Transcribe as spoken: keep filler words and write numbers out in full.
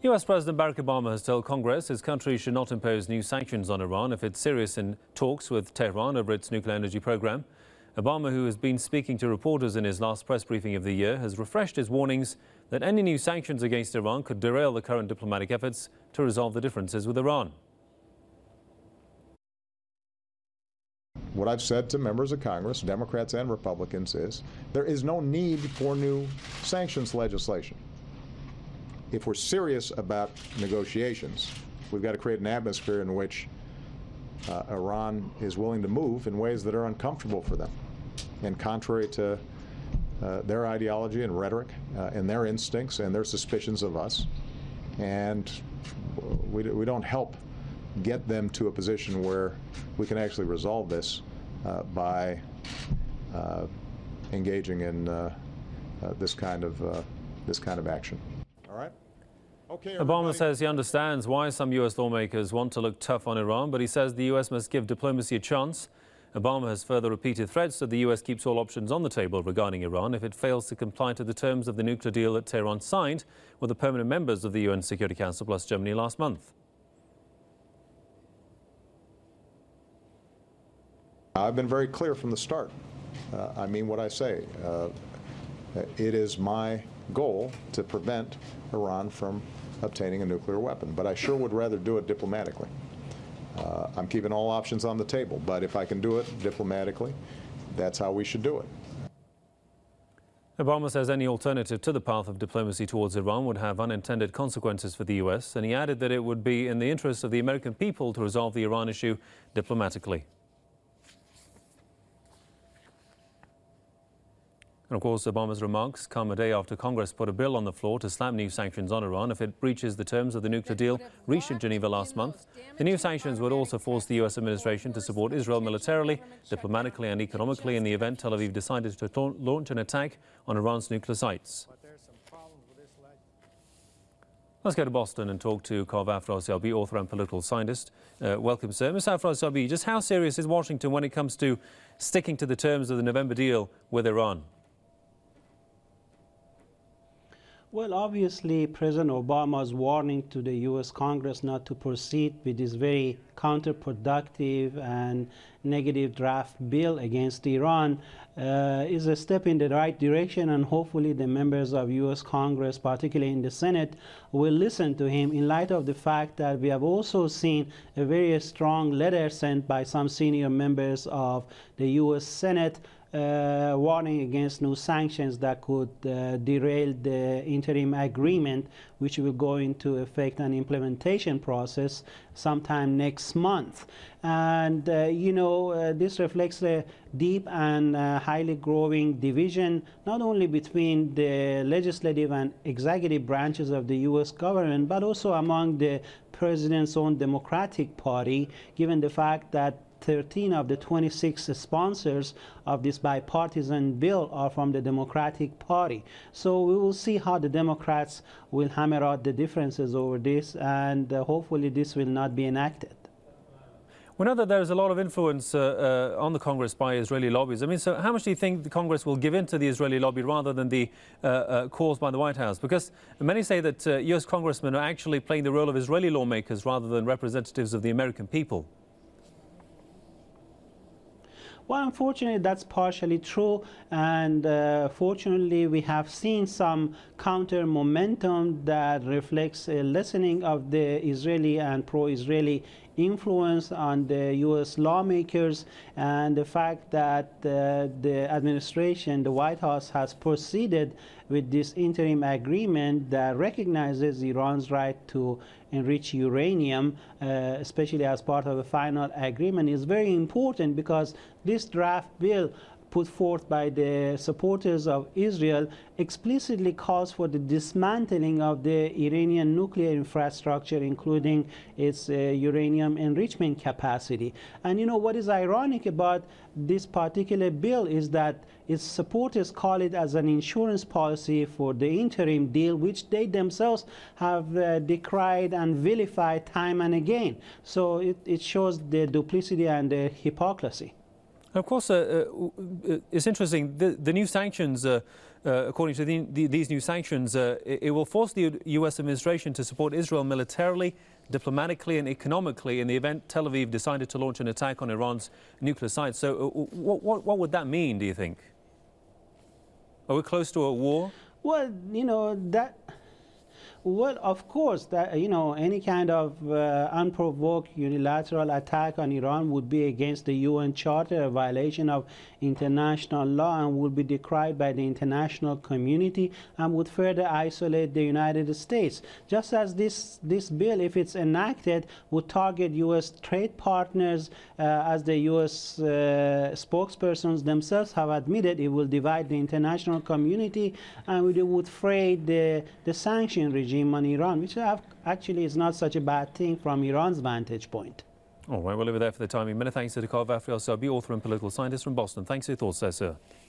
U S President Barack Obama has told Congress his country should not impose new sanctions on Iran if it's serious in talks with Tehran over its nuclear energy program. Obama, who has been speaking to reporters in his last press briefing of the year, has refreshed his warnings that any new sanctions against Iran could derail the current diplomatic efforts to resolve the differences with Iran. What I've said to members of Congress, Democrats and Republicans, is there is no need for new sanctions legislation. If we're serious about negotiations, we've got to create an atmosphere in which uh, Iran is willing to move in ways that are uncomfortable for them and contrary to uh, their ideology and rhetoric uh, and their instincts and their suspicions of us. And we, we don't help get them to a position where we can actually resolve this uh, by uh, engaging in uh, uh, this kind of uh, this kind of action. All right. Okay, Obama says he understands why some U S lawmakers want to look tough on Iran, but he says the U S must give diplomacy a chance. Obama has further repeated threats that the U S keeps all options on the table regarding Iran if it fails to comply to the terms of the nuclear deal that Tehran signed with the permanent members of the U N Security Council plus Germany last month. I've been very clear from the start. Uh, I mean what I say. Uh, it is my goal to prevent Iran from obtaining a nuclear weapon, but I sure would rather do it diplomatically. Uh, I'm keeping all options on the table, but if I can do it diplomatically, that's how we should do it. Obama says any alternative to the path of diplomacy towards Iran would have unintended consequences for the U S, and he added that it would be in the interest of the American people to resolve the Iran issue diplomatically. And of course, Obama's remarks come a day after Congress put a bill on the floor to slap new sanctions on Iran if it breaches the terms of the nuclear deal reached in Geneva last month. The new sanctions would also force the U S administration to support Israel militarily, diplomatically and economically in the event Tel Aviv decided to launch an attack on Iran's nuclear sites. Let's go to Boston and talk to Kov Afrasiabi, author and political scientist. Uh, welcome, sir. Mister Afrasiabi, just how serious is Washington when it comes to sticking to the terms of the November deal with Iran? Well, obviously, President Obama's warning to the U S Congress not to proceed with this very counterproductive and negative draft bill against Iran uh, is a step in the right direction, and hopefully the members of U S Congress, particularly in the Senate, will listen to him in light of the fact that we have also seen a very strong letter sent by some senior members of the U S Senate Uh, warning against new sanctions that could uh, derail the interim agreement, which will go into effect and implementation process sometime next month. And, uh, you know, uh, this reflects a deep and uh, highly growing division, not only between the legislative and executive branches of the U S government, but also among the president's own Democratic Party, given the fact that thirteen of the twenty-six sponsors of this bipartisan bill are from the Democratic Party. So we will see how the Democrats will hammer out the differences over this, and uh, hopefully this will not be enacted. We know that there's a lot of influence uh, uh, on the Congress by Israeli lobbies. I mean, so how much do you think the Congress will give in to the Israeli lobby rather than the uh, uh, calls by the White House? Because many say that uh, U S congressmen are actually playing the role of Israeli lawmakers rather than representatives of the American people. Well, unfortunately, that's partially true, and uh, fortunately, we have seen some counter momentum that reflects a lessening of the Israeli and pro-Israeli influence on the U S lawmakers, and the fact that uh, the administration, the White House, has proceeded with this interim agreement that recognizes Iran's right to enrich uranium, uh, especially as part of a final agreement, is very important, because this draft bill put forth by the supporters of Israel explicitly calls for the dismantling of the Iranian nuclear infrastructure, including its uh, uranium enrichment capacity. And you know what is ironic about this particular bill is that its supporters call it as an insurance policy for the interim deal, which they themselves have uh, decried and vilified time and again. So it, it shows the duplicity and the hypocrisy. Of course, uh, uh, it's interesting. The, the new sanctions uh, uh, according to the, the, these new sanctions, uh, it, it will force the U S administration to support Israel militarily, diplomatically and economically in the event Tel Aviv decided to launch an attack on Iran's nuclear sites. So uh, what, what, what would that mean, do you think? Are we close to a war? Well, you know, that... Well, of course, that, you know, any kind of uh, unprovoked unilateral attack on Iran would be against the U N Charter, a violation of international law, and would be decried by the international community and would further isolate the United States. Just as this, this bill, if it's enacted, would target U S trade partners, uh, as the U S uh, spokespersons themselves have admitted, it will divide the international community and it would fray the, the sanction regime on Iran, which actually is not such a bad thing from Iran's vantage point. All right, we'll leave it there for the time being. Many thanks to Dakar Vafri Al-Sabi, author and political scientist from Boston. Thanks for your thoughts there, sir.